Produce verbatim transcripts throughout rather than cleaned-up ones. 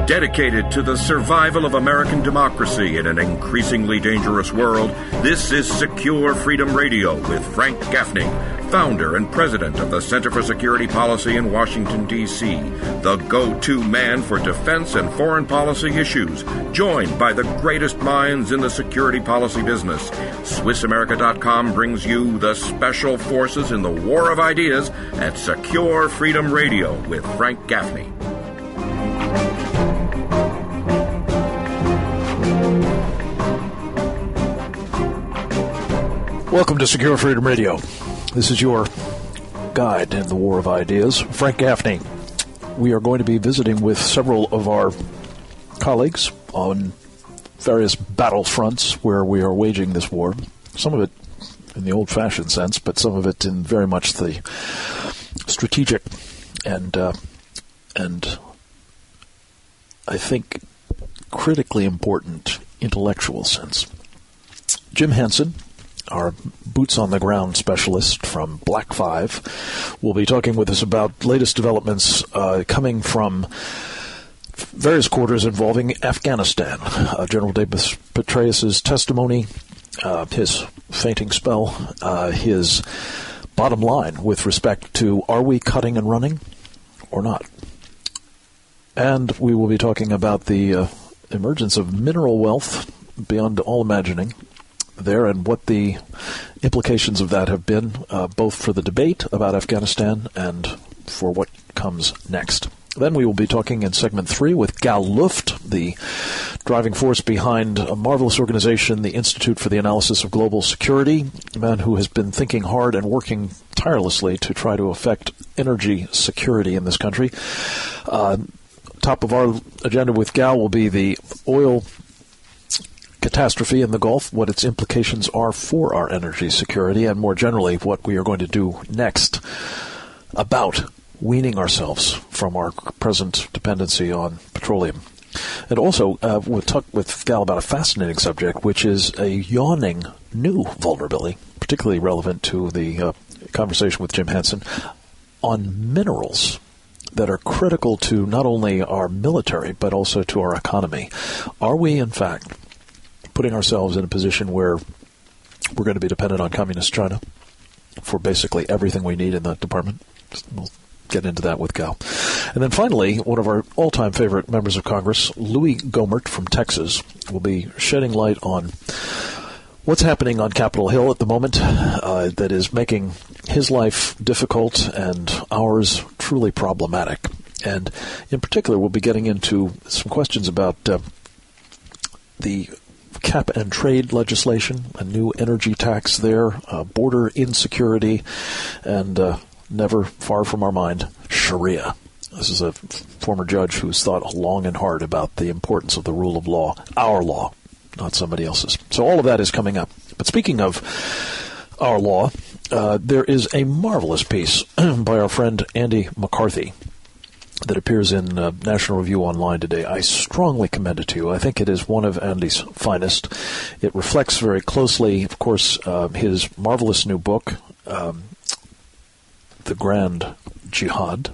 Dedicated to the survival of American democracy in an increasingly dangerous world, this is Secure Freedom Radio with Frank Gaffney, founder and president of the Center for Security Policy in Washington, D C, the go-to man for defense and foreign policy issues, joined by the greatest minds in the security policy business. Swiss America dot com brings you the Special Forces in the War of Ideas at Secure Freedom Radio with Frank Gaffney. Welcome to Secure Freedom Radio. This is your guide in the War of Ideas. Frank Gaffney. We are going to be visiting with several of our colleagues on various battlefronts where we are waging this war. Some of it in the old-fashioned sense, but some of it in very much the strategic and, uh, and I think, critically important intellectual sense. Jim Hansen, our boots-on-the-ground specialist from Black Five, will be talking with us about latest developments uh, coming from various quarters involving Afghanistan. Uh, General Davis Petraeus' testimony, uh, his fainting spell, uh, his bottom line with respect to are we cutting and running or not? And we will be talking about the uh, emergence of mineral wealth beyond all imagining there and what the implications of that have been, uh, both for the debate about Afghanistan and for what comes next. Then we will be talking in segment three with Gal Luft, the driving force behind a marvelous organization, the Institute for the Analysis of Global Security, a man who has been thinking hard and working tirelessly to try to affect energy security in this country. Uh, top of our agenda with Gal will be the oil catastrophe in the Gulf, what its implications are for our energy security, and more generally, what we are going to do next about weaning ourselves from our present dependency on petroleum. And also, uh, we'll talk with Gal about a fascinating subject, which is a yawning new vulnerability, particularly relevant to the uh, conversation with Jim Hansen, on minerals that are critical to not only our military, but also to our economy. Are we, in fact, putting ourselves in a position where we're going to be dependent on communist China for basically everything we need in that department? We'll get into that with Gal. And then finally, one of our all-time favorite members of Congress, Louis Gohmert from Texas, will be shedding light on what's happening on Capitol Hill at the moment uh, that is making his life difficult and ours truly problematic. And in particular, we'll be getting into some questions about uh, the cap and trade legislation, a new energy tax there, uh, border insecurity, and uh, never far from our mind, Sharia. This is a f- former judge who's thought long and hard about the importance of the rule of law, our law, not somebody else's. So all of that is coming up. But speaking of our law, uh, there is a marvelous piece by our friend Andy McCarthy that appears in uh, National Review Online today. I strongly commend it to you. I think it is one of Andy's finest. It reflects very closely, of course, uh, his marvelous new book, um, The Grand Jihad.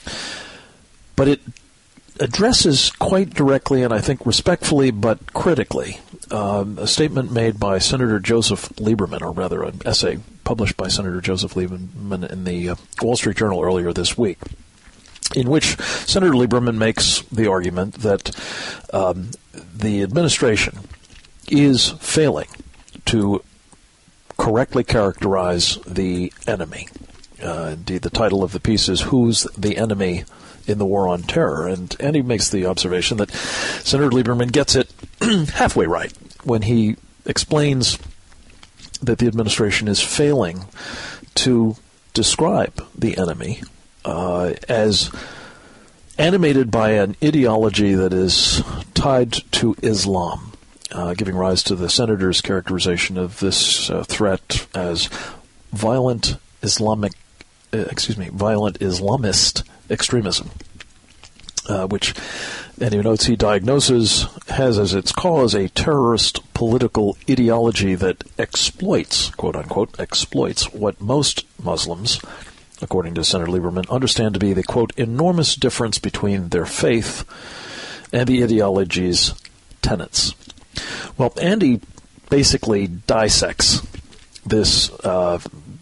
But it addresses quite directly, and I think respectfully but critically, um, a statement made by Senator Joseph Lieberman, or rather an essay published by Senator Joseph Lieberman in the uh, Wall Street Journal earlier this week, in which Senator Lieberman makes the argument that um, the administration is failing to correctly characterize the enemy. Uh, indeed, the title of the piece is Who's the Enemy in the War on Terror? And, and he makes the observation that Senator Lieberman gets it halfway right when he explains that the administration is failing to describe the enemy Uh, as animated by an ideology that is tied to Islam, uh, giving rise to the senator's characterization of this uh, threat as violent Islamic, uh, excuse me, violent Islamist extremism, uh, which, and he notes he diagnoses, has as its cause a terrorist political ideology that exploits, quote unquote, exploits what most Muslims, according to Senator Lieberman, understand to be the, quote, enormous difference between their faith and the ideology's tenets. Well, Andy basically dissects this uh,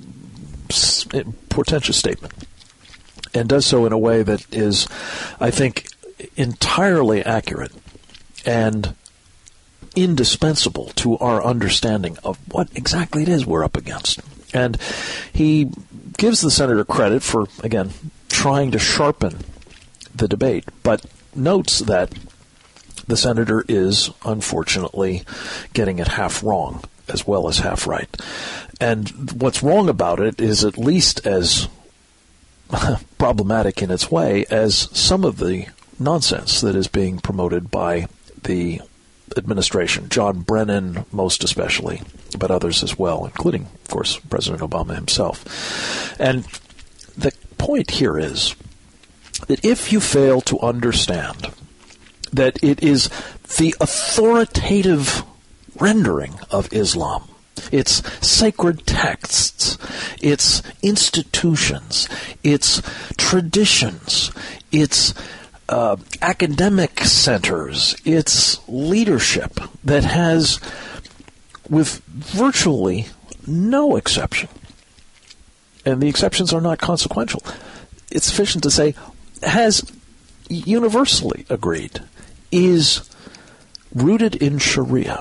portentous statement and does so in a way that is, I think, entirely accurate and indispensable to our understanding of what exactly it is we're up against. And he gives the senator credit for, again, trying to sharpen the debate, but notes that the senator is, unfortunately, getting it half wrong as well as half right. And what's wrong about it is at least as problematic in its way as some of the nonsense that is being promoted by the administration, John Brennan most especially, but others as well, including, of course, President Obama himself. And the point here is that if you fail to understand that it is the authoritative rendering of Islam, its sacred texts, its institutions, its traditions, its Uh, academic centers, its leadership that has, with virtually no exception, and the exceptions are not consequential, it's sufficient to say, has universally agreed, is rooted in Sharia.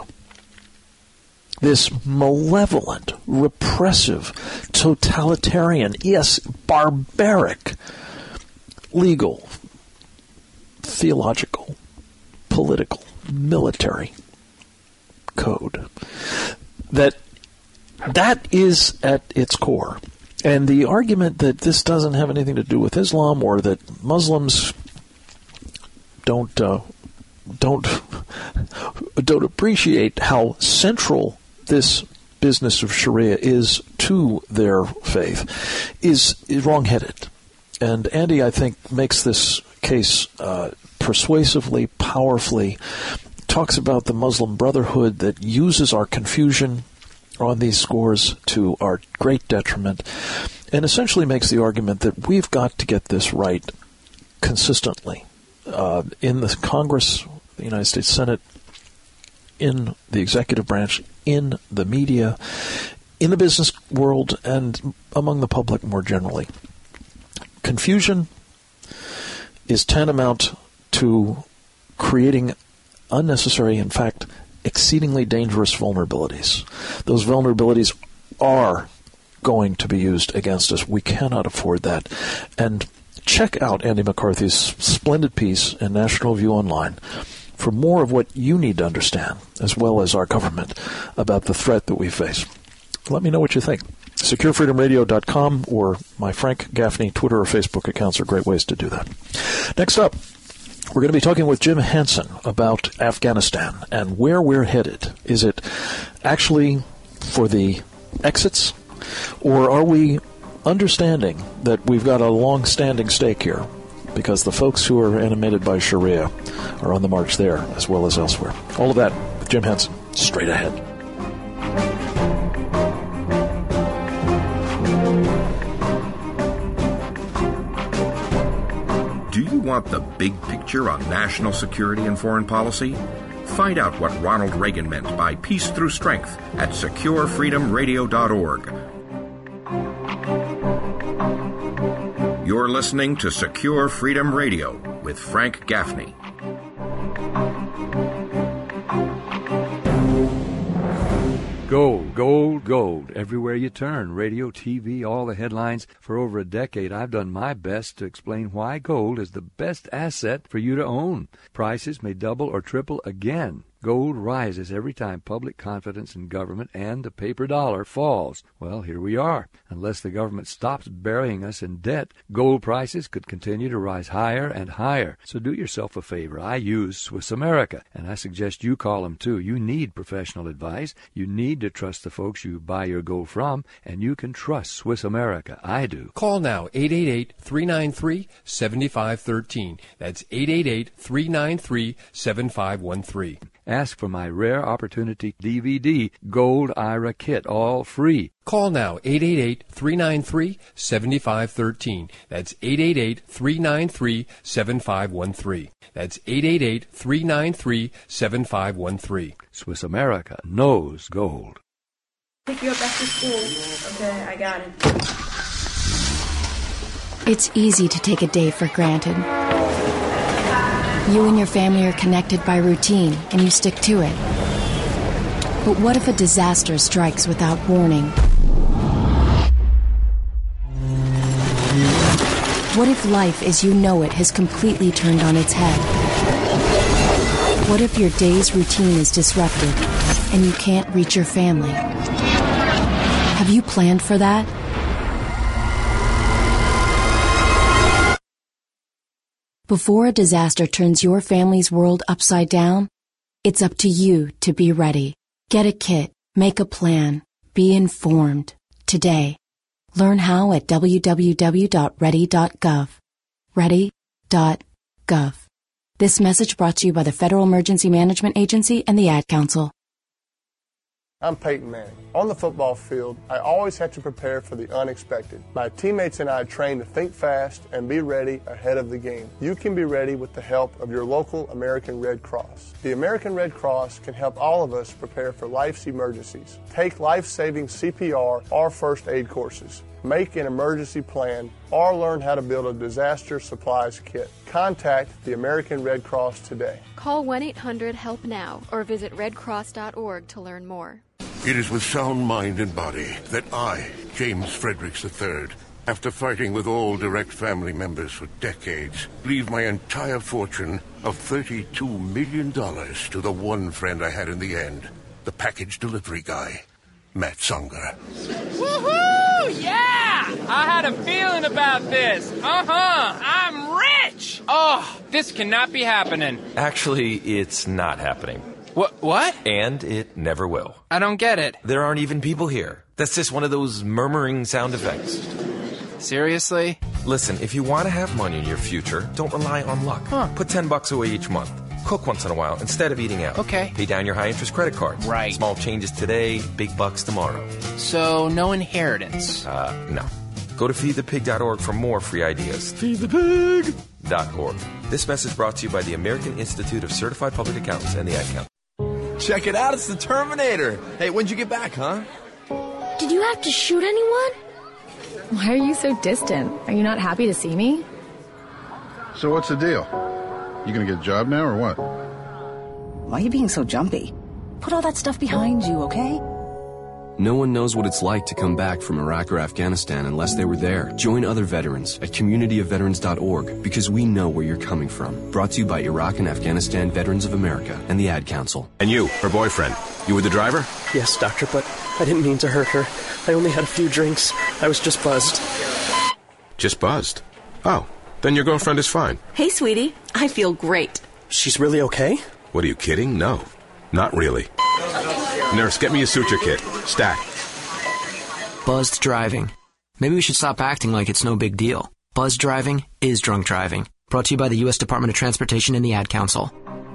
This malevolent, repressive, totalitarian, yes, barbaric, legal, theological, political, military code. That that is at its core. And the argument that this doesn't have anything to do with Islam or that Muslims don't uh, don't don't appreciate how central this business of Sharia is to their faith is, is wrong-headed. And Andy, I think, makes this case uh, persuasively, powerfully, talks about the Muslim Brotherhood that uses our confusion on these scores to our great detriment, and essentially makes the argument that we've got to get this right consistently uh, in the Congress, the United States Senate, in the executive branch, in the media, in the business world, and among the public more generally. Confusion is tantamount to creating unnecessary, in fact, exceedingly dangerous vulnerabilities. Those vulnerabilities are going to be used against us. We cannot afford that. And check out Andy McCarthy's splendid piece in National Review Online for more of what you need to understand, as well as our government, about the threat that we face. Let me know what you think. secure freedom radio dot com or my Frank Gaffney Twitter or Facebook accounts are great ways to do that. Next up, we're going to be talking with Jim Hansen about Afghanistan and where we're headed. Is it actually for the exits, or are we understanding that we've got a long-standing stake here because the folks who are animated by Sharia are on the march there as well as elsewhere? All of that with Jim Hansen straight ahead. Do you want the big picture on national security and foreign policy? Find out what Ronald Reagan meant by peace through strength at secure freedom radio dot org. You're listening to Secure Freedom Radio with Frank Gaffney. Gold, gold, gold. Everywhere you turn, radio, T V, all the headlines. For over a decade, I've done my best to explain why gold is the best asset for you to own. Prices may double or triple again. Gold rises every time public confidence in government and the paper dollar falls. Well, here we are. Unless the government stops burying us in debt, gold prices could continue to rise higher and higher. So do yourself a favor. I use Swiss America, and I suggest you call them too. You need professional advice. You need to trust the folks you buy your gold from, and you can trust Swiss America. I do. Call now, eight eight eight, three nine three, seven five one three. That's eight eight eight, three nine three, seven five one three. Ask for my Rare Opportunity D V D, Gold I R A Kit, all free. Call now, eight eight eight, three nine three, seven five one three. That's eight eight eight, three nine three, seven five one three. That's eight eight eight, three nine three, seven five one three. Swiss America knows gold. Pick you up after school. Okay, I got it. It's easy to take a day for granted. You and your family are connected by routine, and you stick to it. But what if a disaster strikes without warning? What if life as you know it has completely turned on its head? What if your day's routine is disrupted and you can't reach your family? Have you planned for that? Before a disaster turns your family's world upside down, it's up to you to be ready. Get a kit, make a plan, be informed. Today. Learn how at w w w dot ready dot gov. ready dot gov. This message brought to you by the Federal Emergency Management Agency and the Ad Council. I'm Peyton Manning. On the football field, I always have to prepare for the unexpected. My teammates and I train to think fast and be ready ahead of the game. You can be ready with the help of your local American Red Cross. The American Red Cross can help all of us prepare for life's emergencies. Take life-saving C P R or first aid courses. Make an emergency plan, or learn how to build a disaster supplies kit. Contact the American Red Cross today. Call one eight hundred help now or visit red cross dot org to learn more. It is with sound mind and body that I, James Fredericks the third, after fighting with all direct family members for decades, leave my entire fortune of thirty-two million dollars to the one friend I had in the end, the package delivery guy, Matt Songer. Woohoo! Yeah! I had a feeling about this. Uh-huh. I'm rich! Oh, this cannot be happening. Actually, it's not happening. What? What? And it never will. I don't get it. There aren't even people here. That's just one of those murmuring sound effects. Seriously? Listen, if you want to have money in your future, don't rely on luck. Huh. Put ten bucks away each month. Cook once in a while instead of eating out. Okay. Pay down your high-interest credit cards. Right. Small changes today, big bucks tomorrow. So, no inheritance? Uh, no. Go to feed the pig dot org for more free ideas. Feed the pig! Dot org. This message brought to you by the American Institute of Certified Public Accountants and the Ad Council. Check it out, it's the Terminator. Hey, when'd you get back, huh? Did you have to shoot anyone? Why are you so distant? Are you not happy to see me? So what's the deal? You gonna get a job now or what? Why are you being so jumpy? Put all that stuff behind you, okay? No one knows what it's like to come back from Iraq or Afghanistan unless they were there. Join other veterans at community of veterans dot org because we know where you're coming from. Brought to you by Iraq and Afghanistan Veterans of America and the Ad Council. And you, her boyfriend, you were the driver? Yes, doctor, but I didn't mean to hurt her. I only had a few drinks. I was just buzzed. Just buzzed? Oh, then your girlfriend is fine. Hey, sweetie. I feel great. She's really okay? What, are you kidding? No, not really. Nurse, get me a suture kit. Stack. Buzzed driving. Maybe we should stop acting like it's no big deal. Buzzed driving is drunk driving. Brought to you by the U S Department of Transportation and the Ad Council.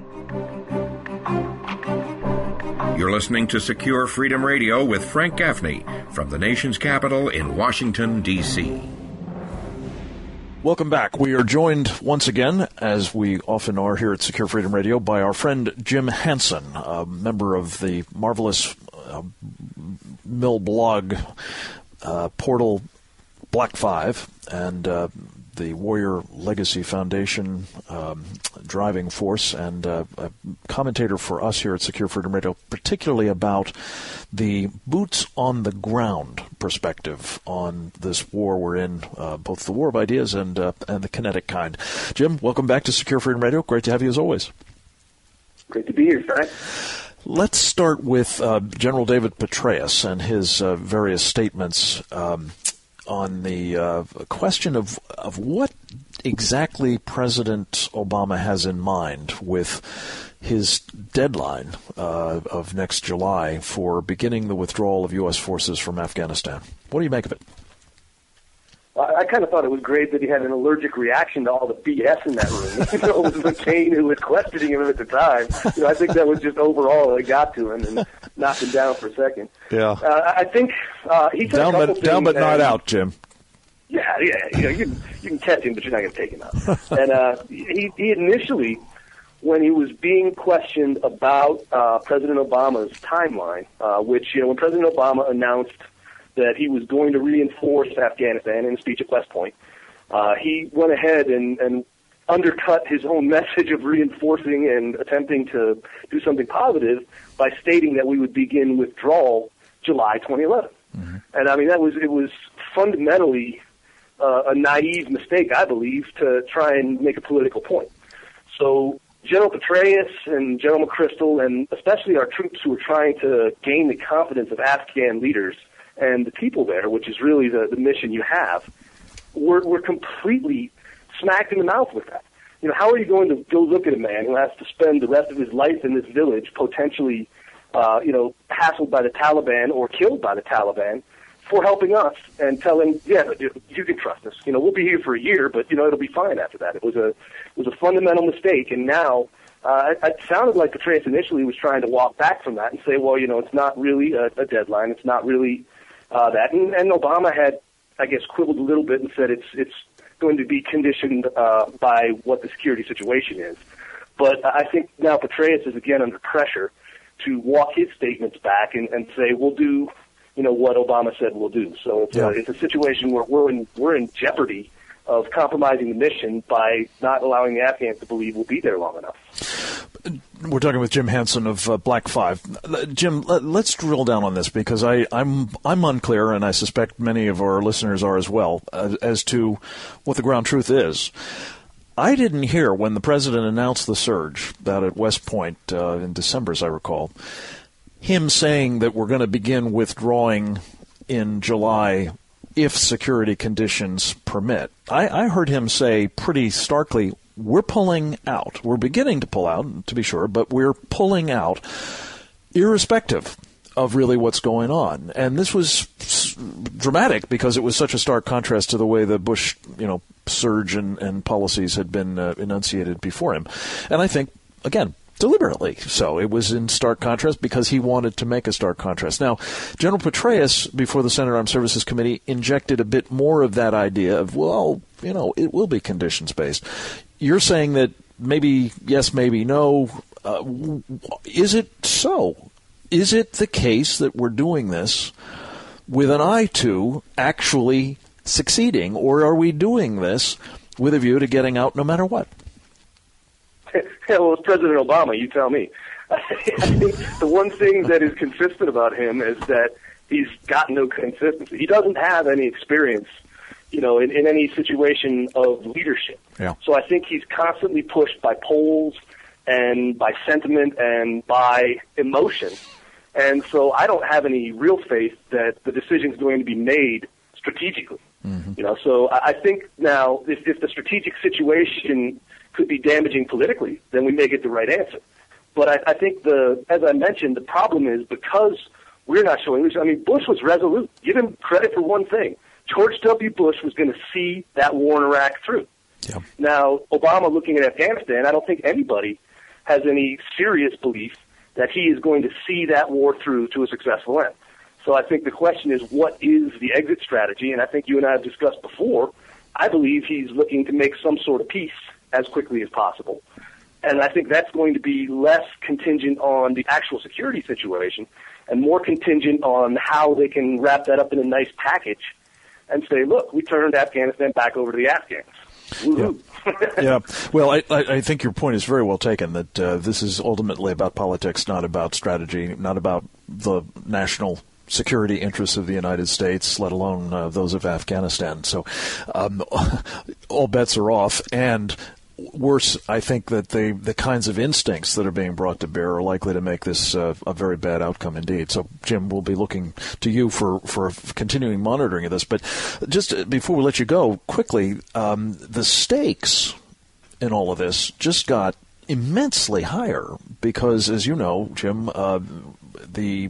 You're listening to Secure Freedom Radio with Frank Gaffney from the nation's capital in Washington, D C Welcome back. We are joined once again, as we often are here at Secure Freedom Radio, by our friend Jim Hansen, a member of the marvelous uh, mill blog uh, portal Black Five and uh, the Warrior Legacy Foundation um, driving force, and uh, a commentator for us here at Secure Freedom Radio, particularly about the boots on the ground perspective on this war we're in, uh, both the war of ideas and uh, and the kinetic kind. Jim, welcome back to Secure Freedom Radio. Great to have you as always. Great to be here, Frank. Let's start with uh, General David Petraeus and his uh, various statements um, on the uh, question of of what exactly President Obama has in mind with his deadline uh, of next July for beginning the withdrawal of U S forces from Afghanistan. What do you make of it? I, I kind of thought it was great that he had an allergic reaction to all the B S in that room. You know, it was McCain who was questioning him at the time. You know, I think that was just overall it got to him and knocked him down for a second. Yeah. Uh, I think uh, he said down, a couple but down, things, but not and, out, Jim. Yeah, yeah, you know, you can, you can catch him, but you're not going to take him out. And uh, he, he initially, when he was being questioned about uh, President Obama's timeline, uh, which, you know, when President Obama announced that he was going to reinforce Afghanistan in a speech at West Point, uh, he went ahead and, and undercut his own message of reinforcing and attempting to do something positive by stating that we would begin withdrawal July twenty eleven. Mm-hmm. And I mean, that was, it was fundamentally uh, a naive mistake, I believe, to try and make a political point. So General Petraeus and General McChrystal, and especially our troops who were trying to gain the confidence of Afghan leaders and the people there, which is really the, the mission you have, were, were completely smacked in the mouth with that. You know, how are you going to go look at a man who has to spend the rest of his life in this village potentially, uh, you know, hassled by the Taliban or killed by the Taliban for helping us, and tell him, yeah, but you, you can trust us. You know, we'll be here for a year, but, you know, it'll be fine after that. It was a it was a fundamental mistake, and now uh, it, it sounded like Petraeus initially was trying to walk back from that and say, well, you know, it's not really a, a deadline. It's not really uh, that. And, and Obama had, I guess, quibbled a little bit and said it's it's going to be conditioned uh, by what the security situation is. But I think now Petraeus is again under pressure to walk his statements back and, and say, we'll do, you know, what Obama said we'll do. So it's, yeah. a, it's a situation where we're in, we're in jeopardy of compromising the mission by not allowing the Afghans to believe we'll be there long enough. We're talking with Jim Hansen of uh, Black Five. Jim, let's drill down on this because I, I'm I'm unclear, and I suspect many of our listeners are as well, uh, as to what the ground truth is. I didn't hear when the president announced the surge out at West Point uh, in December, as I recall, him saying that we're going to begin withdrawing in July if security conditions permit. I, I heard him say pretty starkly, we're pulling out. We're beginning to pull out, to be sure, but we're pulling out irrespective of really what's going on. And this was dramatic because it was such a stark contrast to the way the Bush, you know, surge and, and policies had been uh, enunciated before him. And I think, again, deliberately so. It was in stark contrast because he wanted to make a stark contrast. Now, General Petraeus, before the Senate Armed Services Committee, injected a bit more of that idea of, well, you know, it will be conditions-based. You're saying that maybe yes, maybe no. Uh, is it so? Is it the case that we're doing this with an eye to actually succeeding, or are we doing this with a view to getting out no matter what? Yeah, well, it's President Obama, you tell me. I think the one thing that is consistent about him is that he's got no consistency. He doesn't have any experience, you know, in, in any situation of leadership. Yeah. So I think he's constantly pushed by polls and by sentiment and by emotion. And so I don't have any real faith that the decision is going to be made strategically. Mm-hmm. You know, so I, I think now if, if the strategic situation could be damaging politically, then we may get the right answer. But I, I think the, as I mentioned, the problem is because we're not showing leadership. I mean, Bush was resolute. Give him credit for one thing. George W. Bush was going to see that war in Iraq through. Yeah. Now, Obama looking at Afghanistan, I don't think anybody has any serious belief that he is going to see that war through to a successful end. So I think the question is, what is the exit strategy? And I think you and I have discussed before, I believe he's looking to make some sort of peace as quickly as possible. And I think that's going to be less contingent on the actual security situation and more contingent on how they can wrap that up in a nice package and say, look, we turned Afghanistan back over to the Afghans. Yeah. yeah. Well, I, I think your point is very well taken, that uh, this is ultimately about politics, not about strategy, not about the national security interests of the United States, let alone uh, those of Afghanistan. So um, all bets are off. And worse, I think that the the kinds of instincts that are being brought to bear are likely to make this uh, a very bad outcome indeed. So, Jim, we'll be looking to you for, for continuing monitoring of this. But just before we let you go, quickly, um, the stakes in all of this just got immensely higher because, as you know, Jim, uh, the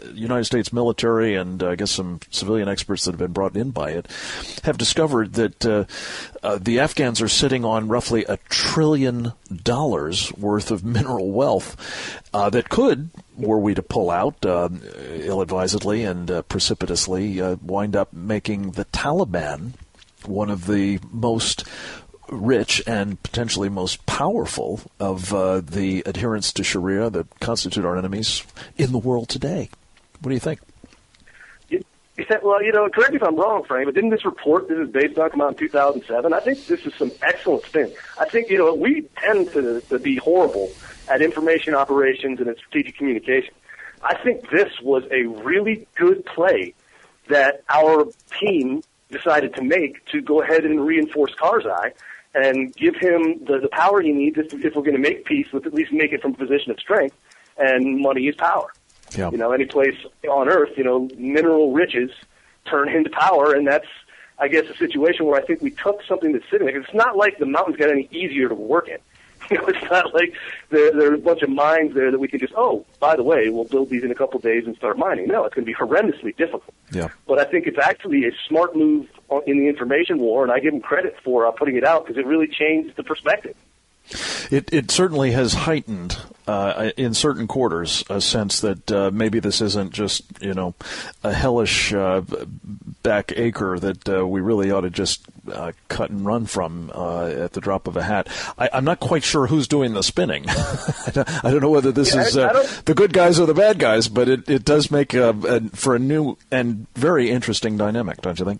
United States military and uh, I guess some civilian experts that have been brought in by it have discovered that uh, uh, the Afghans are sitting on roughly a trillion dollars worth of mineral wealth uh, that could, were we to pull out uh, ill-advisedly and uh, precipitously, uh, wind up making the Taliban one of the most rich and potentially most powerful of uh, the adherents to Sharia that constitute our enemies in the world today. What do you think? You, you said, well, you know, correct me if I'm wrong, Frank, but didn't this report this is based on come out in two thousand seven? I think this is some excellent spin. I think, you know, we tend to, to be horrible at information operations and at strategic communication. I think this was a really good play that our team decided to make to go ahead and reinforce Karzai and give him the, the power he needs if, if we're going to make peace, with at least make it from a position of strength, and money is power. Yeah. You know, any place on earth, you know, mineral riches turn into power, and that's, I guess, a situation where I think we took something that's sitting there. It's not like the mountains got any easier to work in. You know, it's not like there, there are a bunch of mines there that we can just, oh, by the way, we'll build these in a couple of days and start mining. No, it's going to be horrendously difficult. Yeah. But I think it's actually a smart move in the information war, and I give them credit for uh, putting it out because it really changed the perspective. It, it certainly has heightened uh, in certain quarters a sense that uh, maybe this isn't just, you know, a hellish uh, back acre that uh, we really ought to just uh, cut and run from uh, at the drop of a hat. I, I'm not quite sure who's doing the spinning. I don't know whether this yeah, is uh, the good guys or the bad guys, but it, it does make a, a, for a new and very interesting dynamic, don't you think?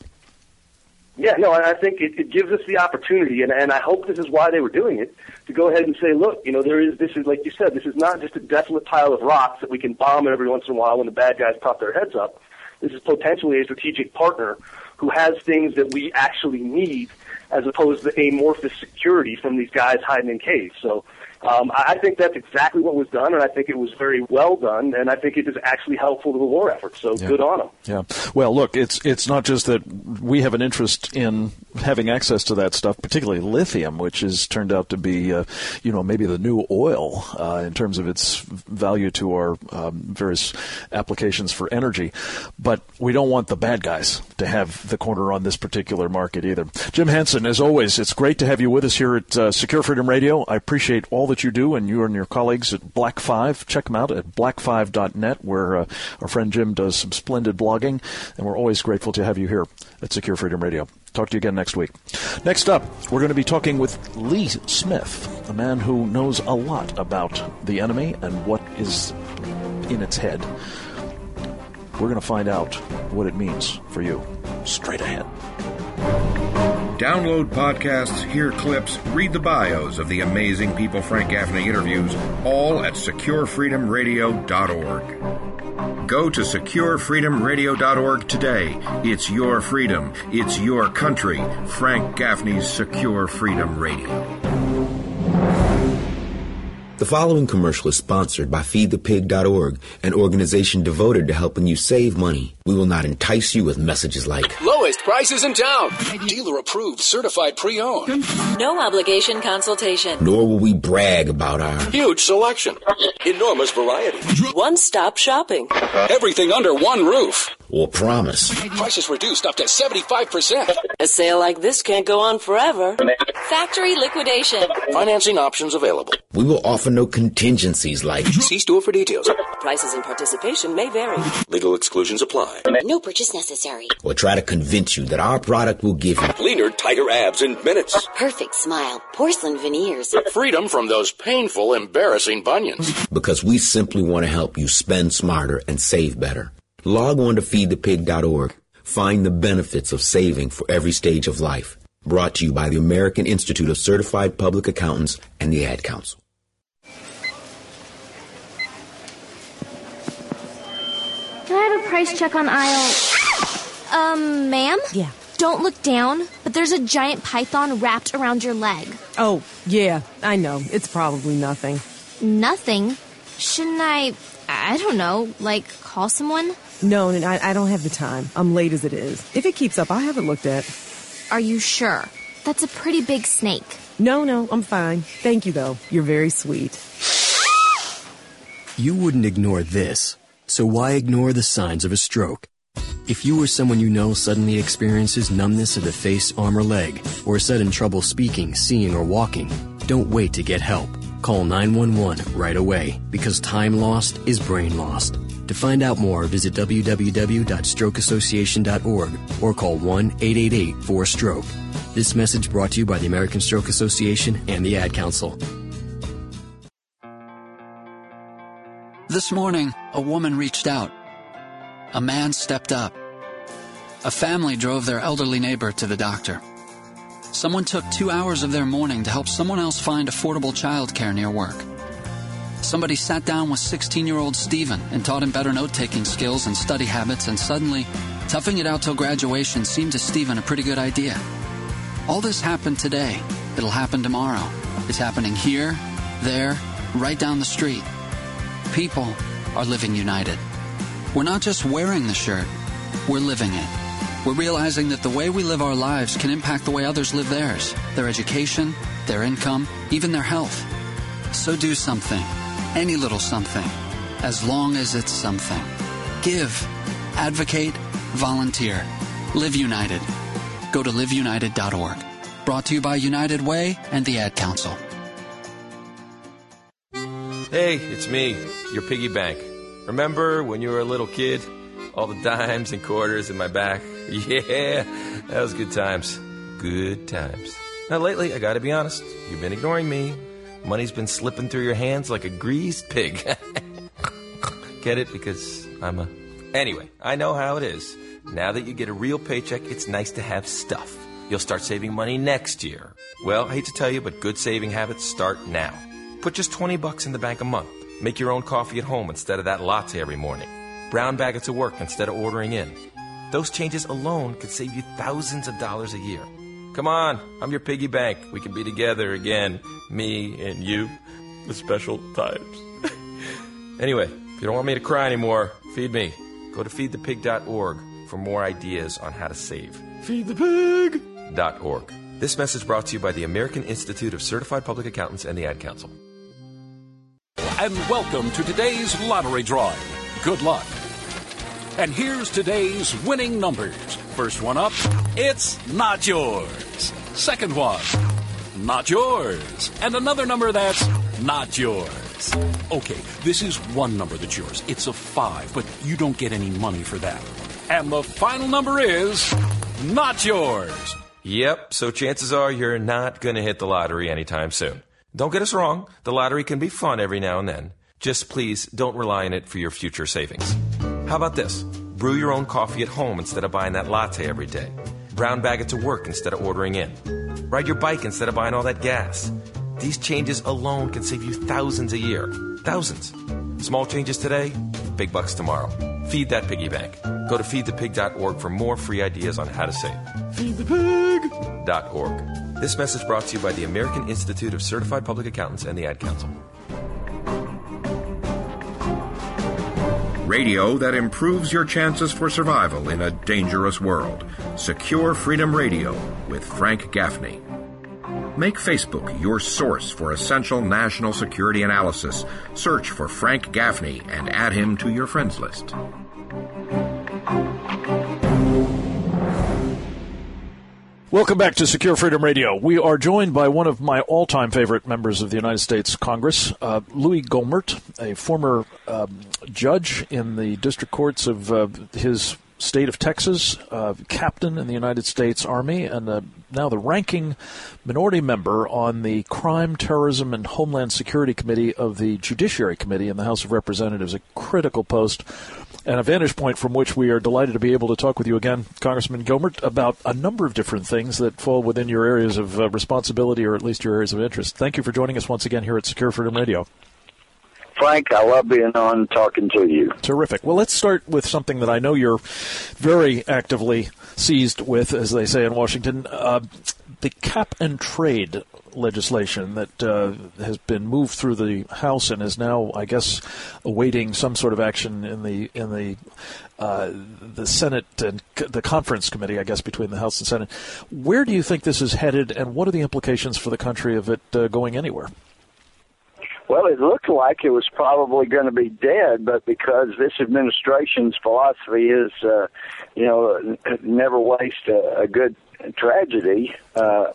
Yeah, no, I think it, it gives us the opportunity, and, and I hope this is why they were doing it, to go ahead and say, look, you know, there is, this is, like you said, this is not just a desolate pile of rocks that we can bomb every once in a while when the bad guys pop their heads up. This is potentially a strategic partner who has things that we actually need, as opposed to amorphous security from these guys hiding in caves. So um, I think that's exactly what was done, and I think it was very well done, and I think it is actually helpful to the war effort. So yeah. Good on them. Yeah. Well, look, it's it's not just that we have an interest in having access to that stuff, particularly lithium, which has turned out to be, uh, you know, maybe the new oil uh, in terms of its value to our um, various applications for energy. But we don't want the bad guys to have the corner on this particular market either. Jim Hansen, as always, it's great to have you with us here at uh, Secure Freedom Radio. I appreciate all that you do, and you and your colleagues at Black five. Check them out at black five dot net, where uh, our friend Jim does some splendid blogging, and we're always grateful to have you here at Secure Freedom Radio. Talk to you again next week. Next up, we're going to be talking with Lee Smith, a man who knows a lot about the enemy and what is in its head. We're going to find out what it means for you straight ahead. Download podcasts, hear clips, read the bios of the amazing people Frank Gaffney interviews, all at secure freedom radio dot org. Go to secure freedom radio dot org today. It's your freedom. It's your country. Frank Gaffney's Secure Freedom Radio. The following commercial is sponsored by feed the pig dot org, an organization devoted to helping you save money. We will not entice you with messages like lowest prices in town, dealer approved, certified pre-owned, no obligation consultation, nor will we brag about our huge selection, enormous variety, one-stop shopping, everything under one roof, or promise prices reduced up to seventy-five percent. A sale like this can't go on forever. Factory liquidation, financing options available. We will offer no contingencies like see store for details. Prices and participation may vary. Legal exclusions apply. No purchase necessary. Or try to convince you that our product will give you leaner, tighter abs in minutes. Perfect smile. Porcelain veneers. Freedom from those painful, embarrassing bunions. Because we simply want to help you spend smarter and save better. Log on to feed the pig dot org. Find the benefits of saving for every stage of life. Brought to you by the American Institute of Certified Public Accountants and the Ad Council. Can I have a price check on aisle... Um, ma'am? Yeah. Don't look down, but there's a giant python wrapped around your leg. Oh, yeah, I know. It's probably nothing. Nothing? Shouldn't I, I don't know, like, call someone? No, I, I don't have the time. I'm late as it is. If it keeps up, I'll have it looked at. Are you sure? That's a pretty big snake. No, no, I'm fine. Thank you, though. You're very sweet. You wouldn't ignore this. So why ignore the signs of a stroke? If you or someone you know suddenly experiences numbness of the face, arm, or leg, or sudden trouble speaking, seeing, or walking, don't wait to get help. Call nine one one right away, because time lost is brain lost. To find out more, visit w w w dot stroke association dot org or call one eight eight eight four stroke. This message brought to you by the American Stroke Association and the Ad Council. This morning, a woman reached out. A man stepped up. A family drove their elderly neighbor to the doctor. Someone took two hours of their morning to help someone else find affordable childcare near work. Somebody sat down with sixteen-year-old Stephen and taught him better note-taking skills and study habits, and suddenly, toughing it out till graduation seemed to Stephen a pretty good idea. All this happened today. It'll happen tomorrow. It's happening here, there, right down the street. People are living united. We're not just wearing the shirt, we're living it. We're realizing that the way we live our lives can impact the way others live theirs, their education, their income, even their health. So do something, any little something, as long as it's something. Give, advocate, volunteer. Live United. Go to live united dot org. Brought to you by United Way and the Ad Council. Hey, it's me, your piggy bank. Remember when you were a little kid? All the dimes and quarters in my back? Yeah, that was good times. Good times. Now lately, I gotta be honest, you've been ignoring me. Money's been slipping through your hands like a greased pig. Get it? Because I'm a... Anyway, I know how it is. Now that you get a real paycheck, it's nice to have stuff. You'll start saving money next year. Well, I hate to tell you, but good saving habits start now. Put just twenty bucks in the bank a month. Make your own coffee at home instead of that latte every morning. Brown bag it to work instead of ordering in. Those changes alone could save you thousands of dollars a year. Come on, I'm your piggy bank. We can be together again, me and you, with special times. Anyway, if you don't want me to cry anymore, feed me. Go to feed the pig dot org for more ideas on how to save. feed the pig dot org. This message brought to you by the American Institute of Certified Public Accountants and the Ad Council. And welcome to today's lottery drawing. Good luck. And here's today's winning numbers. First one up, it's not yours. Second one, not yours. And another number that's not yours. Okay, this is one number that's yours. It's a five, but you don't get any money for that. And the final number is not yours. Yep, so chances are you're not going to hit the lottery anytime soon. Don't get us wrong, the lottery can be fun every now and then. Just please don't rely on it for your future savings. How about this? Brew your own coffee at home instead of buying that latte every day. Brown bag it to work instead of ordering in. Ride your bike instead of buying all that gas. These changes alone can save you thousands a year. Thousands. Small changes today, big bucks tomorrow. Feed that piggy bank. Go to feed the pig dot org for more free ideas on how to save. feed the pig dot org. This message brought to you by the American Institute of Certified Public Accountants and the Ad Council. Radio that improves your chances for survival in a dangerous world. Secure Freedom Radio with Frank Gaffney. Make Facebook your source for essential national security analysis. Search for Frank Gaffney and add him to your friends list. Welcome back to Secure Freedom Radio. We are joined by one of my all-time favorite members of the United States Congress, uh, Louis Gohmert, a former um, judge in the district courts of uh, his state of Texas, uh, captain in the United States Army, and uh, now the ranking minority member on the Crime, Terrorism, and Homeland Security Committee of the Judiciary Committee in the House of Representatives, a critical post and a vantage point from which we are delighted to be able to talk with you again, Congressman Gohmert, about a number of different things that fall within your areas of uh, responsibility or at least your areas of interest. Thank you for joining us once again here at Secure Freedom Radio. Frank, I love being on talking to you. Terrific. Well, let's start with something that I know you're very actively seized with, as they say in Washington, uh, the cap and trade legislation that uh, has been moved through the House and is now, I guess, awaiting some sort of action in the in the uh, the Senate and c- the conference committee, I guess, between the House and Senate. Where do you think this is headed, and what are the implications for the country of it uh, going anywhere? Well, it looked like it was probably going to be dead, but because this administration's philosophy is, uh, you know, never waste a, a good tragedy, uh,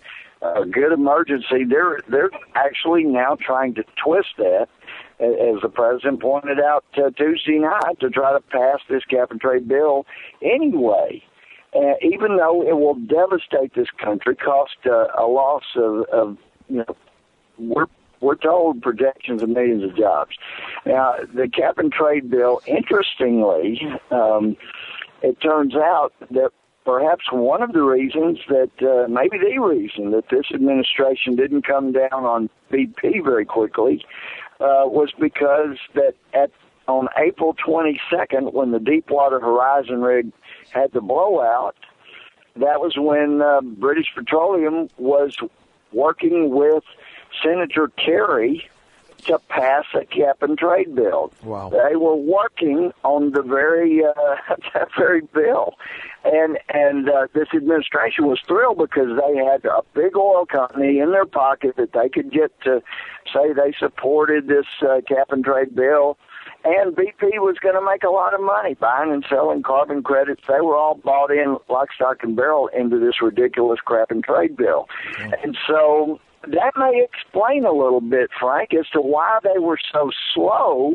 a good emergency, they're they're actually now trying to twist that, as the president pointed out uh, Tuesday night, to try to pass this cap-and-trade bill anyway. Uh, even though it will devastate this country, cost uh, a loss of, of, you know, we're we're told projections of millions of jobs. Now, the cap-and-trade bill, interestingly, um, it turns out that perhaps one of the reasons that, uh, maybe the reason that this administration didn't come down on B P very quickly uh, was because that at on April twenty-second, when the Deepwater Horizon rig had the blowout, that was when uh, British Petroleum was working with Senator Kerry to pass a cap-and-trade bill. Wow. They were working on the very uh, that very bill. And and uh, this administration was thrilled because they had a big oil company in their pocket that they could get to say they supported this uh, cap-and-trade bill. And B P was going to make a lot of money buying and selling carbon credits. They were all bought in lock, stock, and barrel into this ridiculous cap-and-trade bill. Mm-hmm. And so that may explain a little bit, Frank, as to why they were so slow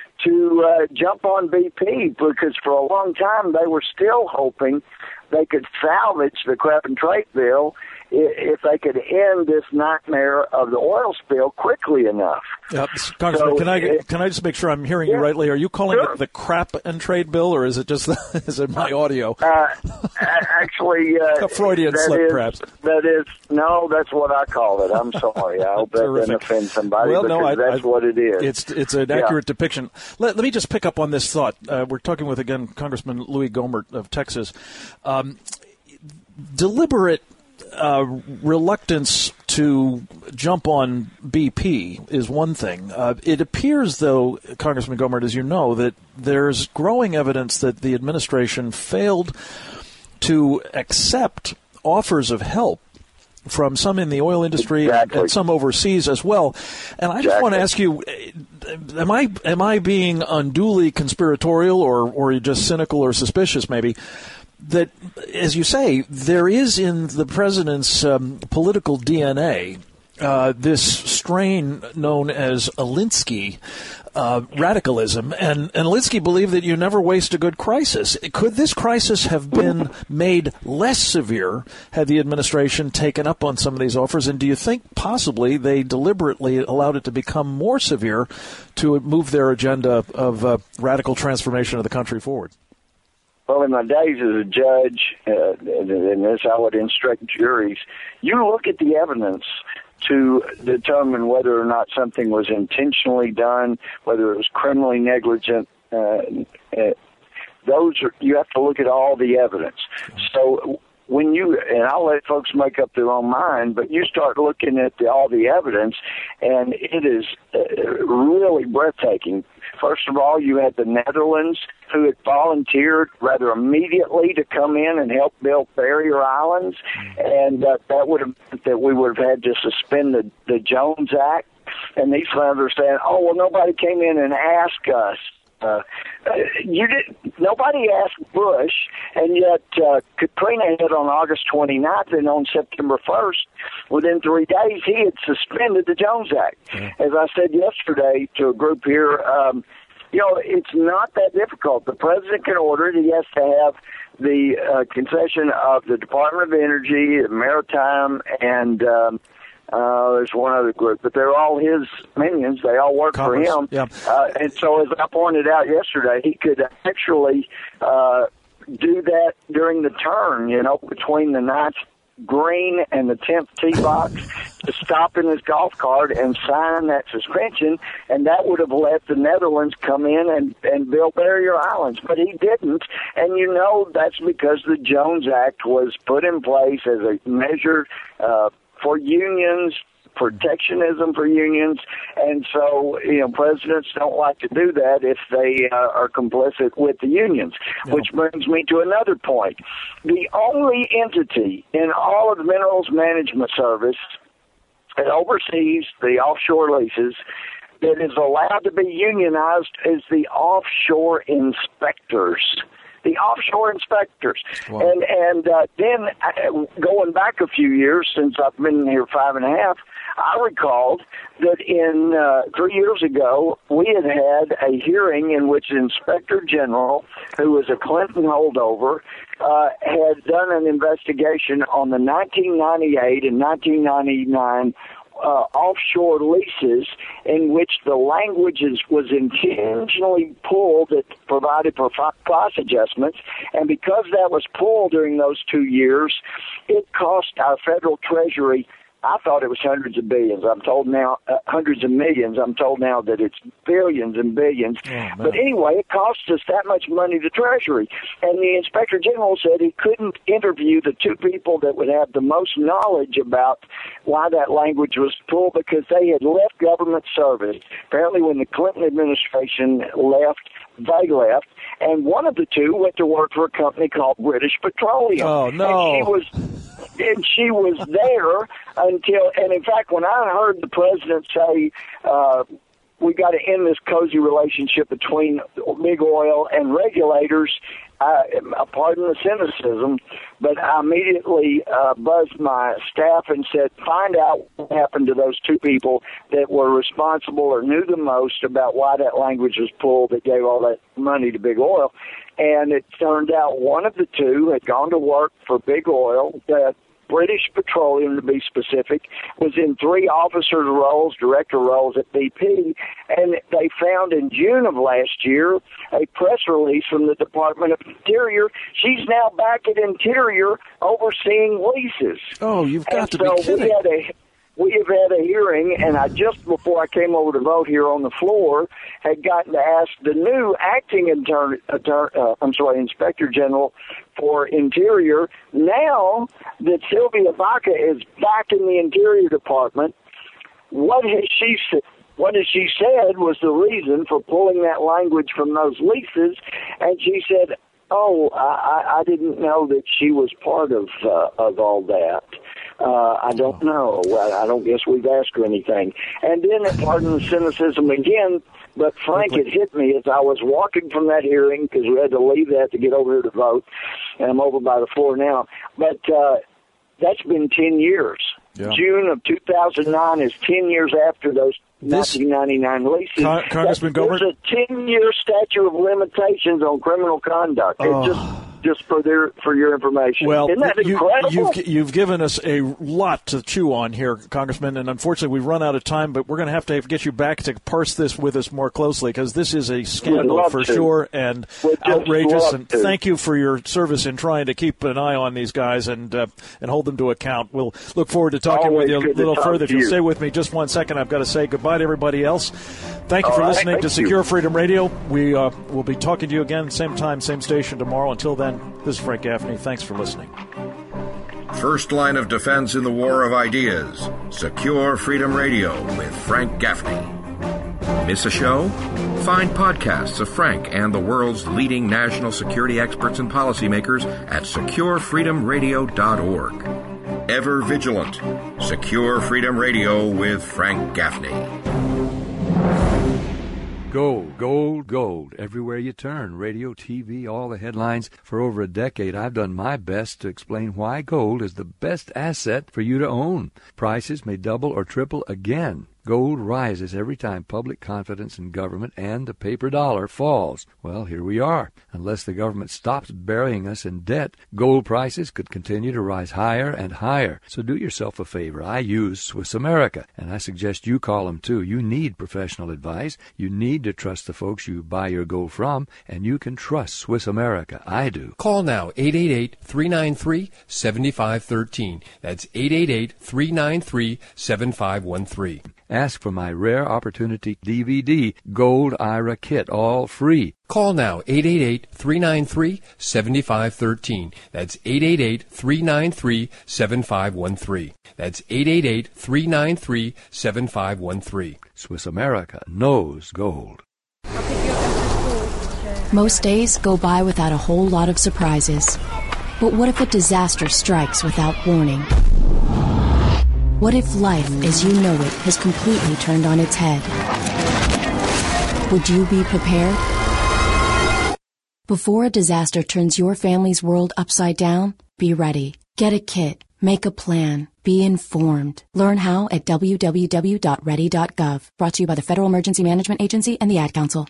to uh, jump on B P, because for a long time they were still hoping they could salvage the cap-and-trade bill if they could end this nightmare of the oil spill quickly enough. Uh, Congressman, so can I it, can I just make sure I'm hearing yeah, you rightly? Are you calling sure. it the crap and trade bill, or is it just is it my audio? Uh, actually, uh, a Freudian that slip, is, perhaps. That is no, that's what I call it. I'm sorry. I hope that doesn't offend somebody. Well, because no, I, that's I, what it is. It's it's an yeah. accurate depiction. Let, let me just pick up on this thought. Uh, we're talking with again Congressman Louis Gohmert of Texas. Um, deliberate uh, reluctance to jump on B P is one thing. Uh, it appears, though, Congressman Gohmert, as you know, that there's growing evidence that the administration failed to accept offers of help from some in the oil industry exactly. and, and some overseas as well. And I exactly. just want to ask you, am I am I being unduly conspiratorial or, or just cynical or suspicious maybe, that, as you say, there is in the president's um, political D N A uh, this strain known as Alinsky uh, radicalism, and, and Alinsky believed that you never waste a good crisis. Could this crisis have been made less severe had the administration taken up on some of these offers, and do you think possibly they deliberately allowed it to become more severe to move their agenda of uh, radical transformation of the country forward? Well, in my days as a judge, uh, and this I would instruct juries, you look at the evidence to determine whether or not something was intentionally done, whether it was criminally negligent. Uh, uh, those are, you have to look at all the evidence. So when you, and I'll let folks make up their own mind, but you start looking at the, all the evidence, and it is uh, really breathtaking. First of all, you had the Netherlands, who had volunteered rather immediately to come in and help build barrier islands, and uh, that would have meant that we would have had to suspend the, the Jones Act. And these fellows are saying, "Oh, well, nobody came in and asked us." Uh, you did. Nobody asked Bush, and yet uh, Katrina hit on August twenty-ninth, and on September first, within three days, he had suspended the Jones Act. Mm-hmm. As I said yesterday to a group here, um, you know, it's not that difficult. The president can order it. He has to have the uh, concession of the Department of Energy, Maritime, and um, Uh, there's one other group, but they're all his minions. They all work Congress. for him. Yeah. Uh, and so, as I pointed out yesterday, he could actually uh, do that during the turn, you know, between the ninth green and the tenth tee box, to stop in his golf cart and sign that suspension, and that would have let the Netherlands come in and, and build barrier islands. But he didn't, and you know that's because the Jones Act was put in place as a measure uh, for unions, protectionism for unions, and so, you know, presidents don't like to do that if they uh, are complicit with the unions, no. Which brings me to another point. The only entity in all of the Minerals Management Service that oversees the offshore leases that is allowed to be unionized is the offshore inspectors. The offshore inspectors. Wow. And and uh, then uh, going back a few years, since I've been here five and a half, I recalled that in uh, three years ago, we had had a hearing in which the Inspector General, who was a Clinton holdover, uh, had done an investigation on the nineteen ninety-eight and nineteen ninety-nine Uh, offshore leases in which the language is, was intentionally pulled that provided for price adjustments, and because that was pulled during those two years, it cost our federal treasury, I thought it was hundreds of billions. I'm told now, uh, hundreds of millions. I'm told now that it's billions and billions. Oh, but anyway, it cost us that much money to Treasury. And the Inspector General said he couldn't interview the two people that would have the most knowledge about why that language was pulled because they had left government service. Apparently when the Clinton administration left, they left. And one of the two went to work for a company called British Petroleum. Oh, no. And she was... And she was there until, and in fact, when I heard the president say, uh, we got to end this cozy relationship between big oil and regulators, uh, pardon the cynicism, but I immediately uh, buzzed my staff and said, find out what happened to those two people that were responsible or knew the most about why that language was pulled that gave all that money to big oil. And it turned out one of the two had gone to work for big oil, that British Petroleum, to be specific, was in three officer roles, director roles at B P, and they found in June of last year a press release from the Department of Interior. She's now back at Interior overseeing leases. Oh, you've got and to so be kidding. We had a, we have had a hearing, and I just before I came over to vote here on the floor had gotten to ask the new acting attorney, attorney uh, I'm sorry, Inspector General for Interior, now that Sylvia Baca is back in the Interior Department, what has she said? What has she said was the reason for pulling that language from those leases, and she said, "Oh, I, I didn't know that she was part of uh, of all that. Uh, I don't know. Well, I don't guess we've asked her anything." And then, pardon the cynicism again, but Frank, it hit me as I was walking from that hearing because we had to leave that to get over here to vote, and I'm over by the floor now. But uh, that's been ten years. Yeah. June of two thousand nine is ten years after those this, nineteen ninety-nine leases. Con- Congressman Gohmert? There's a ten-year statute of limitations on criminal conduct. Oh. It just... Just for their for your information. Well, isn't that you, incredible? you've you've given us a lot to chew on here, Congressman, and unfortunately we've run out of time. But we're going to have to get you back to parse this with us more closely because this is a scandal for to. sure and outrageous. And to. thank you for your service in trying to keep an eye on these guys and uh, and hold them to account. We'll look forward to talking Always with you a little further. If you. you'll stay with me just one second, I've got to say goodbye to everybody else. Thank you All for right, listening to Secure you. Freedom Radio. We uh, will be talking to you again, same time, same station tomorrow. Until then, this is Frank Gaffney. Thanks for listening. First line of defense in the war of ideas. Secure Freedom Radio with Frank Gaffney. Miss a show? Find podcasts of Frank and the world's leading national security experts and policymakers at secure freedom radio dot org. Ever vigilant. Secure Freedom Radio with Frank Gaffney. Gold, gold, gold. Everywhere you turn, radio, T V, all the headlines. For over a decade, I've done my best to explain why gold is the best asset for you to own. Prices may double or triple again. Gold rises every time public confidence in government and the paper dollar falls. Well, here we are. Unless the government stops burying us in debt, gold prices could continue to rise higher and higher. So do yourself a favor. I use Swiss America, and I suggest you call them too. You need professional advice. You need to trust the folks you buy your gold from, and you can trust Swiss America. I do. Call now, eight eight eight, three nine three, seven five one three. That's eight eight eight, three nine three, seven five one three. Ask for my Rare Opportunity D V D Gold I R A Kit, all free. Call now, eight eight eight, three nine three, seven five one three. That's eight eight eight, three nine three, seven five one three. That's eight eight eight, three nine three, seven five one three. Swiss America knows gold. Most days go by without a whole lot of surprises. But what if a disaster strikes without warning? What if life, as you know it, has completely turned on its head? Would you be prepared? Before a disaster turns your family's world upside down, be ready. Get a kit. Make a plan. Be informed. Learn how at w w w dot ready dot gov. Brought to you by the Federal Emergency Management Agency and the Ad Council.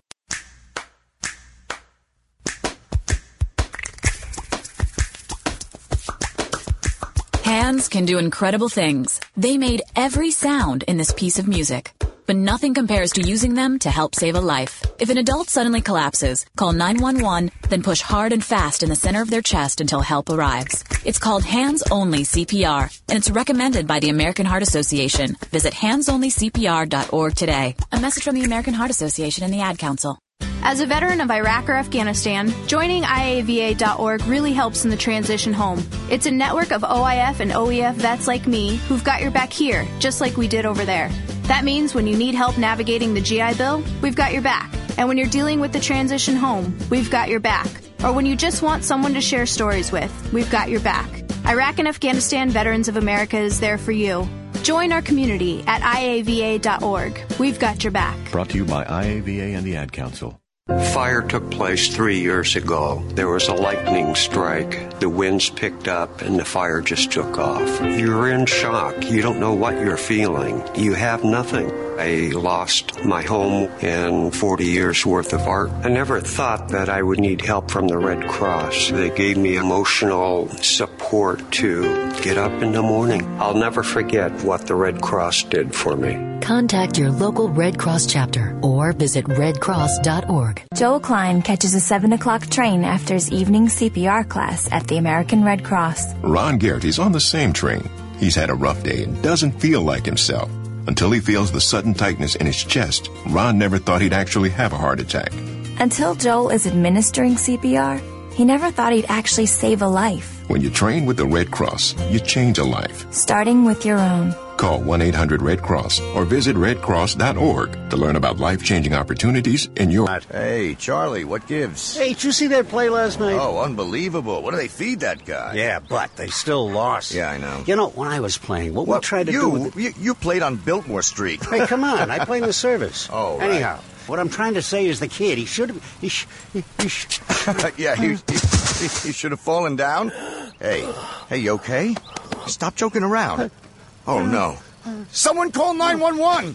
Hands can do incredible things. They made every sound in this piece of music. But nothing compares to using them to help save a life. If an adult suddenly collapses, call nine one one, then push hard and fast in the center of their chest until help arrives. It's called Hands-Only C P R, and it's recommended by the American Heart Association. Visit hands only c p r dot org today. A message from the American Heart Association and the Ad Council. As a veteran of Iraq or Afghanistan, joining I A V A dot org really helps in the transition home. It's a network of O I F and O E F vets like me who've got your back here, just like we did over there. That means when you need help navigating the G I Bill, we've got your back. And when you're dealing with the transition home, we've got your back. Or when you just want someone to share stories with, we've got your back. Iraq and Afghanistan Veterans of America is there for you. Join our community at I A V A dot org. We've got your back. Brought to you by I A V A and the Ad Council. Fire took place three years ago. There was a lightning strike. The winds picked up and the fire just took off. You're in shock. You don't know what you're feeling. You have nothing. I lost my home and forty years worth of art. I never thought that I would need help from the Red Cross. They gave me emotional support to get up in the morning. I'll never forget what the Red Cross did for me. Contact your local Red Cross chapter or visit red cross dot org. Joel Klein catches a seven o'clock train after his evening C P R class at the American Red Cross. Ron Garrett's on the same train. He's had a rough day and doesn't feel like himself. Until he feels the sudden tightness in his chest, Ron never thought he'd actually have a heart attack. Until Joel is administering C P R, he never thought he'd actually save a life. When you train with the Red Cross, you change a life. Starting with your own. Call one eight hundred red cross or visit red cross dot org to learn about life-changing opportunities in your... Hey, Charlie, what gives? Hey, did you see that play last night? Oh, unbelievable. What do they feed that guy? Yeah, but they still lost. Yeah, I know. You know, when I was playing, what well, we tried to you, do with it... You, you played on Biltmore Street. Hey, come on. I played in the service. Oh, right. Anyhow, what I'm trying to say is the kid, he should have... He, sh- he, he sh- yeah, he, he, he should have fallen down. Hey, hey, you okay? Stop joking around. Oh, no. Someone call nine one one!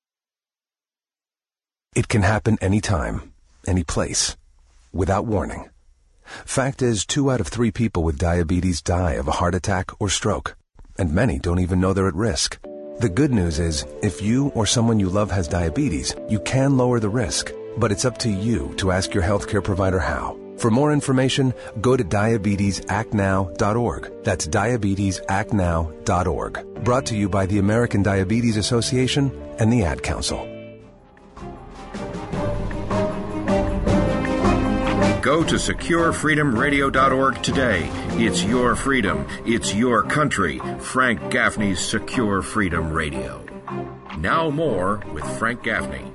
It can happen anytime, any place, without warning. Fact is, two out of three people with diabetes die of a heart attack or stroke, and many don't even know they're at risk. The good news is, if you or someone you love has diabetes, you can lower the risk, but it's up to you to ask your healthcare provider how. For more information, go to diabetes act now dot org. That's diabetes act now dot org. Brought to you by the American Diabetes Association and the Ad Council. Go to secure freedom radio dot org today. It's your freedom. It's your country. Frank Gaffney's Secure Freedom Radio. Now more with Frank Gaffney.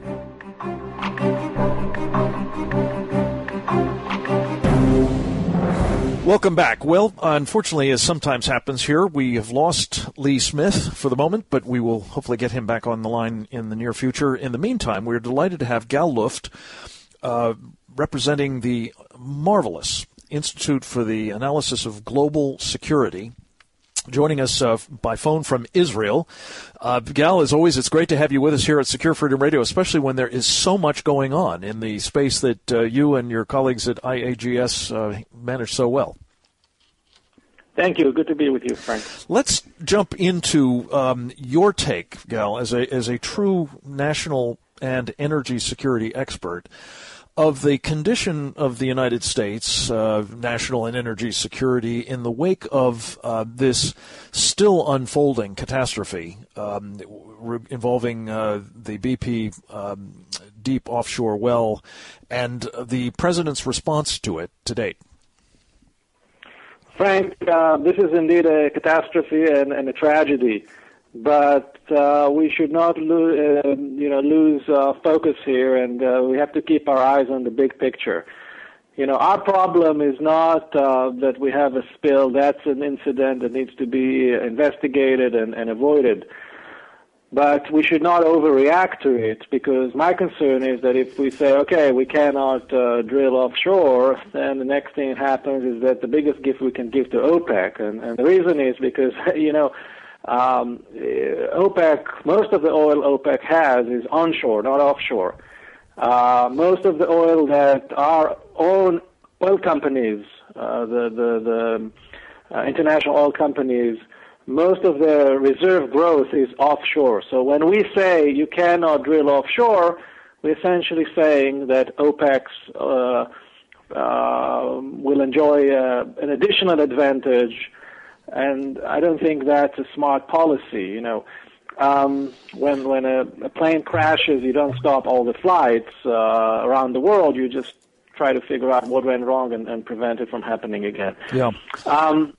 Welcome back. Well, unfortunately, as sometimes happens here, we have lost Lee Smith for the moment, but we will hopefully get him back on the line in the near future. In the meantime, we're delighted to have Gal Luft, uh, representing the marvelous Institute for the Analysis of Global Security, joining us uh, by phone from Israel. Uh, Gal, as always, it's great to have you with us here at Secure Freedom Radio, especially when there is so much going on in the space that uh, you and your colleagues at I A G S uh, manage so well. Thank you. Good to be with you, Frank. Let's jump into um, your take, Gal, as a as a true national and energy security expert, of the condition of the United States, uh, national and energy security, in the wake of uh, this still unfolding catastrophe um, re- involving uh, the B P um, deep offshore well and the president's response to it to date. Frank, uh, this is indeed a catastrophe and, and a tragedy, but uh, we should not lo- uh, you know, lose uh, focus here, and uh, we have to keep our eyes on the big picture. You know, our problem is not uh, that we have a spill. That's an incident that needs to be investigated and, and avoided. But we should not overreact to it, because my concern is that if we say, okay, we cannot uh, drill offshore, then the next thing that happens is that the biggest gift we can give to OPEC. And, and the reason is because, you know, um, OPEC, most of the oil OPEC has is onshore, not offshore. Uh, most of the oil that our own oil companies, uh, the, the, the uh, international oil companies, most of the reserve growth is offshore. So when we say you cannot drill offshore, we're essentially saying that OPEC's uh, uh, will enjoy uh, an additional advantage, and I don't think that's a smart policy. You know, um, when when a, a plane crashes, you don't stop all the flights uh, around the world. You just try to figure out what went wrong and, and prevent it from happening again. Yeah. Um,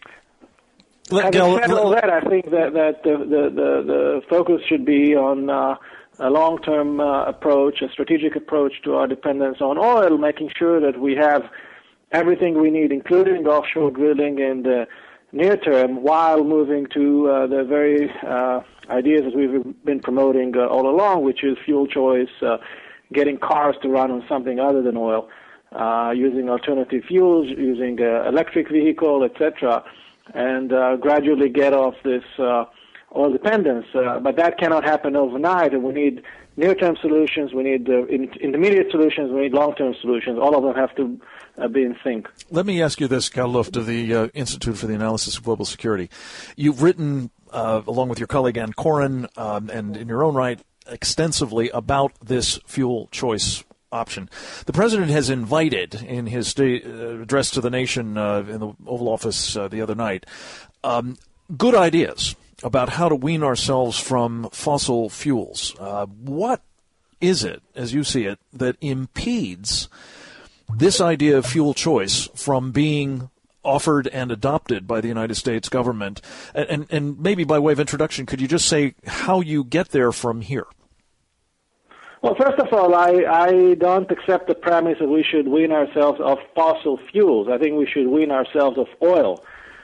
Let, Having Gal, said all that, I think that, that the, the, the, the focus should be on uh, a long-term uh, approach, a strategic approach to our dependence on oil, making sure that we have everything we need, including offshore drilling in the near term, while moving to uh, the very uh, ideas that we've been promoting uh, all along, which is fuel choice, uh, getting cars to run on something other than oil, uh, using alternative fuels, using uh, electric vehicle, et cetera, and uh, gradually get off this uh, oil dependence. Uh, but that cannot happen overnight, and we need near-term solutions, we need uh, in- intermediate solutions, we need long-term solutions. All of them have to uh, be in sync. Let me ask you this, Gal Luft of the uh, Institute for the Analysis of Global Security. You've written, uh, along with your colleague Ann Coren, um, and in your own right, extensively about this fuel choice option. The president has invited, in his state, uh, address to the nation uh, in the Oval Office uh, the other night, um, good ideas about how to wean ourselves from fossil fuels. Uh, what is it, as you see it, that impedes this idea of fuel choice from being offered and adopted by the United States government? And, and, and maybe by way of introduction, could you just say how you get there from here? Well, first of all, I, I don't accept the premise that we should wean ourselves of fossil fuels. I think we should wean ourselves of oil.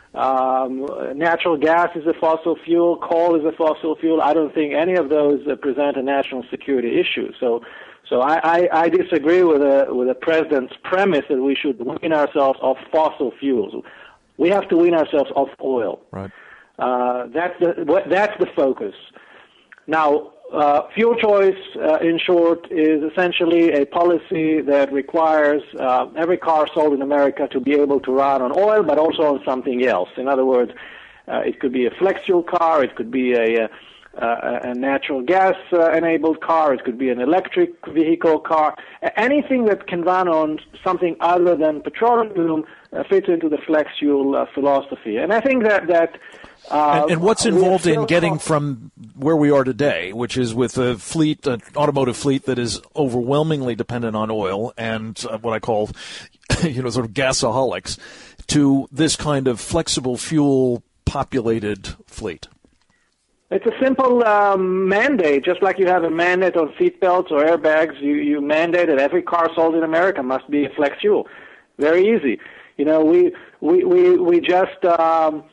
Um, natural gas is a fossil fuel. Coal is a fossil fuel. I don't think any of those uh, present a national security issue. So, so I, I, I disagree with the with the president's premise that we should wean ourselves of fossil fuels. We have to wean ourselves of oil. Right. Uh, that's the that's the focus. Now. Uh, fuel choice, uh, in short, is essentially a policy that requires uh, every car sold in America to be able to run on oil, but also on something else. In other words, uh, it could be a flex fuel car, it could be a, a, a natural gas-enabled uh, car, it could be an electric vehicle car. Anything that can run on something other than petroleum uh, fits into the flex fuel uh, philosophy. And I think that that. Uh, and, and what's involved in getting from where we are today, which is with a fleet, an automotive fleet that is overwhelmingly dependent on oil and uh, what I call, you know, sort of gasaholics, to this kind of flexible fuel populated fleet? It's a simple um, mandate, just like you have a mandate on seatbelts or airbags. You, you mandate that every car sold in America must be a flex fuel. Very easy. You know, we we we, we just. Um,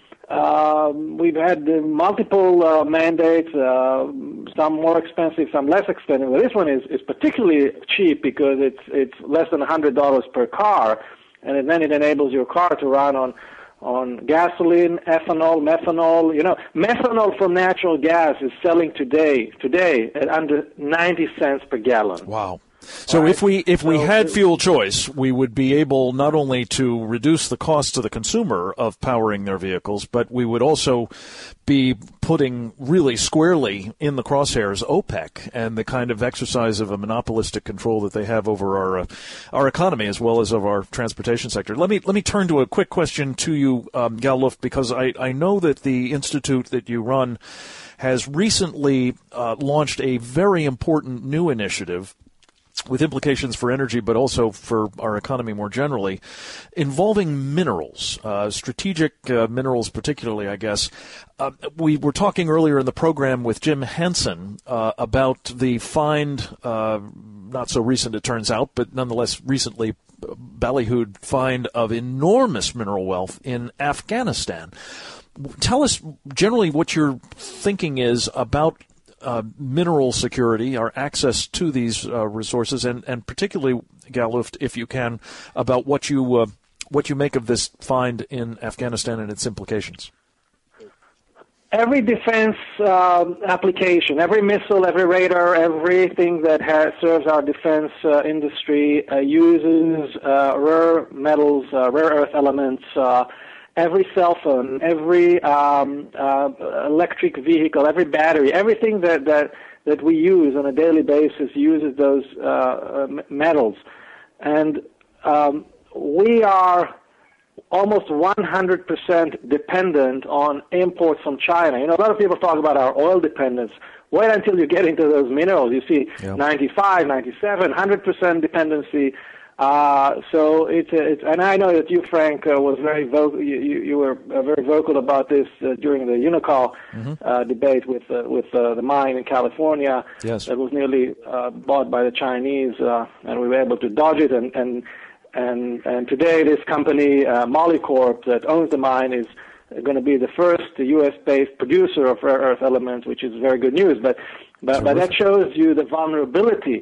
Um, we've had uh, multiple uh, mandates, uh, some more expensive, some less expensive. But this one is, is particularly cheap because it's it's less than one hundred dollars per car, and then it enables your car to run on on gasoline, ethanol, methanol. You know, methanol from natural gas is selling today today at under ninety cents per gallon. Wow. So right. if we if we had fuel choice, we would be able not only to reduce the cost to the consumer of powering their vehicles, but we would also be putting really squarely in the crosshairs OPEC and the kind of exercise of a monopolistic control that they have over our uh, our economy as well as of our transportation sector. Let me let me turn to a quick question to you, um, Gal Luft, because I, I know that the institute that you run has recently uh, launched a very important new initiative with implications for energy, but also for our economy more generally, involving minerals, uh, strategic uh, minerals particularly, I guess. Uh, we were talking earlier in the program with Jim Hansen uh, about the find, uh, not so recent it turns out, but nonetheless recently ballyhooed find of enormous mineral wealth in Afghanistan. Tell us generally what your thinking is about uh, mineral security, our access to these uh, resources, and, and particularly, Gal, if, if you can, about what you uh, what you make of this find in Afghanistan and its implications. Every defense uh, application, every missile, every radar, everything that has, serves our defense uh, industry uh, uses uh, rare metals, uh, rare earth elements. Uh, every cell phone, every um, uh, electric vehicle, every battery, everything that, that, that we use on a daily basis uses those uh, metals. And um, we are almost one hundred percent dependent on imports from China. You know, a lot of people talk about our oil dependence. Wait until you get into those minerals. You see yep. ninety-five, ninety-seven, one hundred percent dependency. Uh, so it's, it's, and I know that you, Frank, uh, was very vocal. You, you, you were uh, very vocal about this uh, during the Unocal mm-hmm. uh, debate with uh, with uh, the mine in California. Yes. That was nearly uh, bought by the Chinese, uh, and we were able to dodge it. And and and, and today, this company, uh, Molycorp, that owns the mine, is going to be the first U S-based producer of rare earth elements, which is very good news. But but, but that shows you the vulnerability.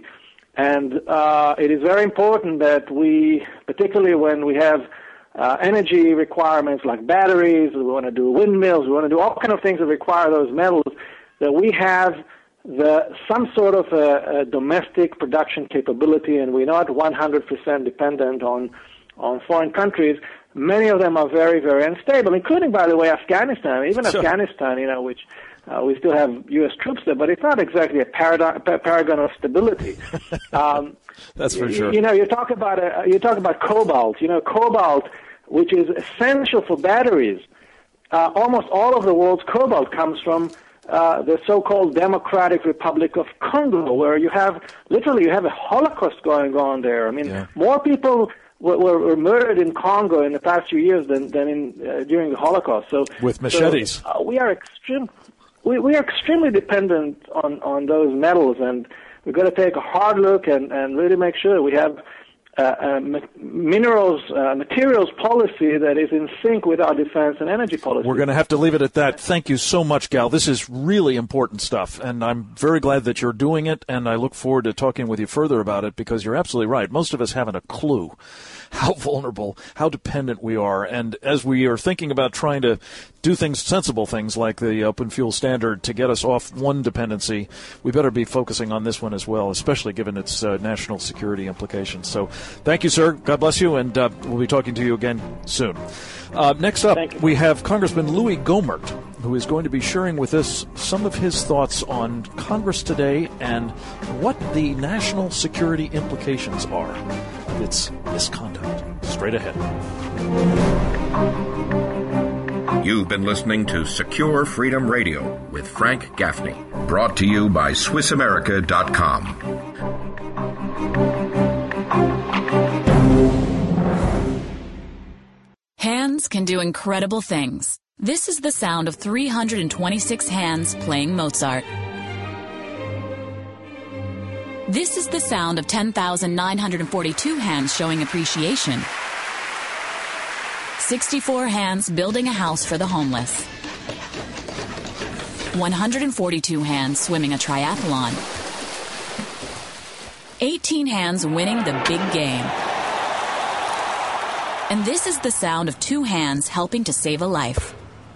And uh, it is very important that we, particularly when we have uh, energy requirements like batteries, we want to do windmills, we want to do all kind of things that require those metals, that we have the some sort of a, a domestic production capability, and we're not one hundred percent dependent on on foreign countries. Many of them are very, very unstable, including, by the way, Afghanistan. Even sure. Afghanistan, you know, which uh, we still have U S troops there, but it's not exactly a paradigm, paragon of stability. Um, That's for sure. You know, you talk about a, you talk about cobalt. You know, cobalt, which is essential for batteries. Uh, almost all of the world's cobalt comes from uh, the so-called Democratic Republic of Congo, where you have literally you have a Holocaust going on there. I mean, yeah. more people were, were murdered in Congo in the past few years than than in uh, during the Holocaust. So with machetes, so, uh, we are extreme. We we are extremely dependent on on those metals, and we've got to take a hard look and and really make sure we have Uh, uh, minerals, uh, materials policy that is in sync with our defense and energy policy. We're going to have to leave it at that. Thank you so much, Gal. This is really important stuff, and I'm very glad that you're doing it, and I look forward to talking with you further about it, because you're absolutely right. Most of us haven't a clue how vulnerable, how dependent we are, and as we are thinking about trying to do things, sensible things like the Open Fuel Standard to get us off one dependency, we better be focusing on this one as well, especially given its uh, national security implications. So thank you, sir. God bless you, and uh, we'll be talking to you again soon. Uh, next up, we have Congressman Louis Gohmert, who is going to be sharing with us some of his thoughts on Congress today and what the national security implications are of its misconduct. Straight ahead. You've been listening to Secure Freedom Radio with Frank Gaffney, brought to you by Swiss America dot com. Hands can do incredible things. This is the sound of three hundred twenty-six hands playing Mozart. This is the sound of ten thousand nine hundred forty-two hands showing appreciation. sixty-four hands building a house for the homeless. one hundred forty-two hands swimming a triathlon. eighteen hands winning the big game. And this is the sound of two hands helping to save a life.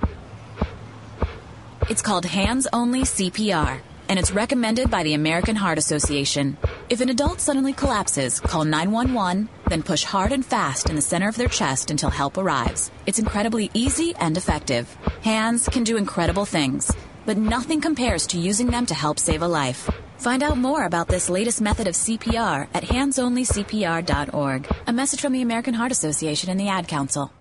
It's called Hands Only C P R, and it's recommended by the American Heart Association. If an adult suddenly collapses, call nine one one, then push hard and fast in the center of their chest until help arrives. It's incredibly easy and effective. Hands can do incredible things, but nothing compares to using them to help save a life. Find out more about this latest method of C P R at hands only C P R dot org. A message from the American Heart Association and the Ad Council.